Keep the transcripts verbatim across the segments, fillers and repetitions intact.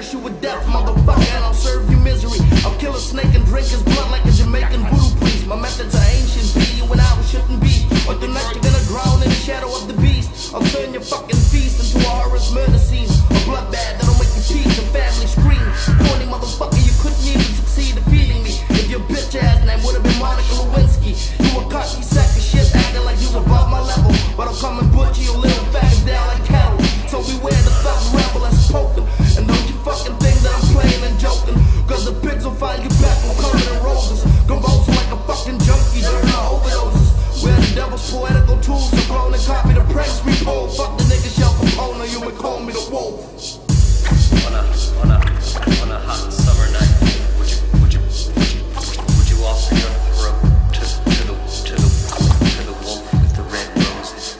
curse you with death, motherfucker, and I'll serve you misery. I'll kill a snake and drink his blood like a Jamaican voodoo priest. My methods are ancient, be you when I was shouldn't be. Or tonight you're gonna drown in the shadow of the beast. I'll turn your fucking feast into a horror's murder scene. A bloodbath that'll make you peace and family scream. Corny motherfucker, you couldn't even succeed in feeding me. If your bitch ass name would've been Monica Lewinsky. You a cocky sack of shit acting like you above my level. But I'll come and butcher your little faggots down like cattle. So beware the fucking rebel that's poking. And don't you fucking think that I'm playing and joking. Cause the pigs will find you back from covered in roses. Convulsing like a fucking junkie during my overdoses. We're the devil's poetical tools. So clone and copy the pranks we pull. Fuck the nigga Shell Capone, you would call me the wolf. On a, on a, on a hot summer night, would you, would you, would you, would you offer your throat to, to the, to the, to the wolf with the red roses?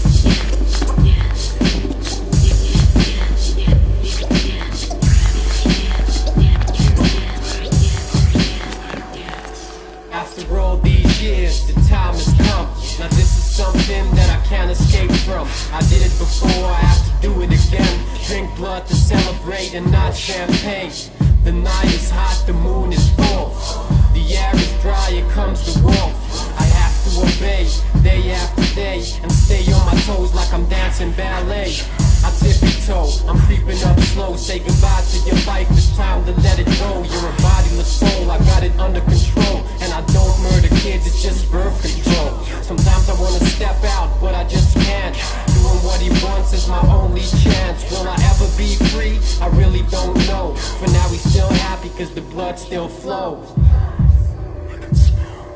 After all these years, the time has come. Now this is something that I can't escape from. I did it before, I have to do it again. Drink blood to celebrate and not champagne. The night is hot, the moon is full. The air is dry, here comes the wolf. I have to obey, day after day, and stay on my toes like I'm dancing ballet. I tippy toe, I'm creeping up slow. Say goodbye to your life, it's time to let it go. You're a bodiless soul, I got it under control. And I don't murder kids, it's just birth control. Sometimes I wanna step out, but I just can't. Doing what he wants is my only chance. Will I ever be free? I really don't know. For now he's still happy cause the blood still flows. I can smell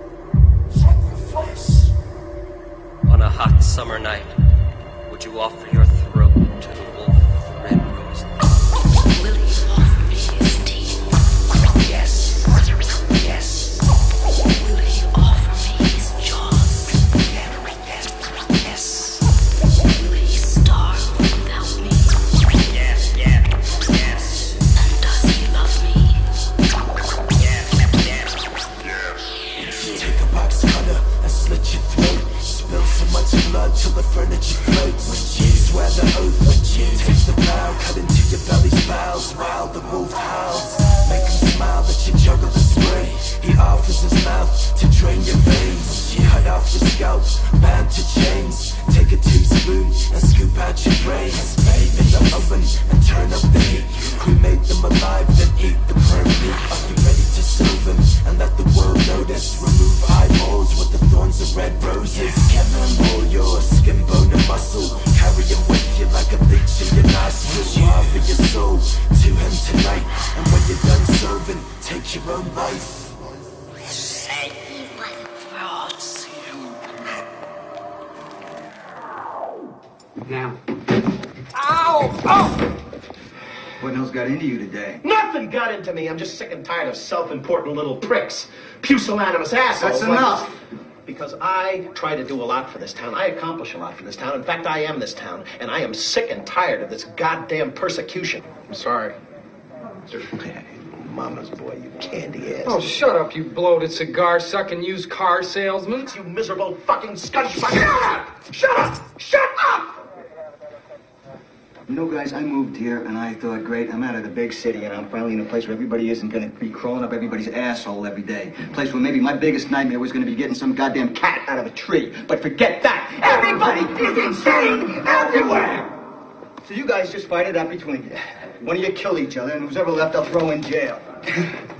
sacrifice. On a hot summer night, would you offer your throat to the wolf with the red roses? Will he offer me his teeth? Yes, yes. Will he offer me his jaws? Yes, yes. Will he starve without me? Yes, yes, yes. And does he love me? Yes, yes, yes. Take a box cutter and slit your throat. Spill so much blood till the furniture floats. When you swear the oath, when you take the vow, cut into your belly's bowels while the wolf howls. Make him smile that you juggle the spray. He offers his mouth to drain your veins. You cut off your scalp, bound to chains. Take a teaspoon and scoop out your brains. Babe in the oven and turn up the heat. Cremate them alive, then eat the prime meat. Are you ready to serve them and let the world notice? Remove eyeballs with the thorns of red roses. Give them all your skin, bone and muscle. Carry them with you like a leech in your nostrils. You offer your soul to him tonight. And when you're done serving, take your own life. Say he wasn't frauds. Now. Ow! Oh! What the hell's got into you today? Nothing got into me. I'm just sick and tired of self-important little pricks. Pusillanimous assholes. That's enough. Because I try to do a lot for this town. I accomplish a lot for this town. In fact, I am this town. And I am sick and tired of this goddamn persecution. I'm sorry. Mama's boy, you candy ass. Oh, shut up, you bloated cigar-sucking used car salesman. You miserable fucking scumbag. Shut up! Shut up! Shut up! You know, guys, I moved here, and I thought, great, I'm out of the big city, and I'm finally in a place where everybody isn't going to be crawling up everybody's asshole every day. A place where maybe my biggest nightmare was going to be getting some goddamn cat out of a tree. But forget that! Everybody is insane everywhere! So you guys just fight it out between you. One of you kill each other, and who's ever left, I'll throw in jail.